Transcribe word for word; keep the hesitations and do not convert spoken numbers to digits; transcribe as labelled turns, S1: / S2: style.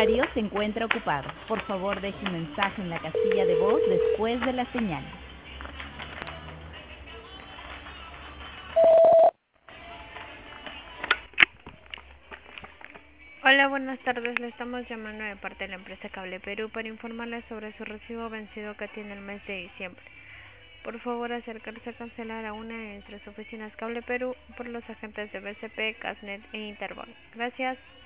S1: usuario se encuentra ocupado. Por favor, deje un mensaje en la casilla de voz después de la señal.
S2: Hola, buenas tardes. Le estamos llamando de parte de la empresa Cable Perú para informarle sobre su recibo vencido que tiene el mes de diciembre. Por favor, acercarse a cancelar a una de nuestras oficinas Cable Perú por los agentes de B C P, Casnet e Interbank. Gracias.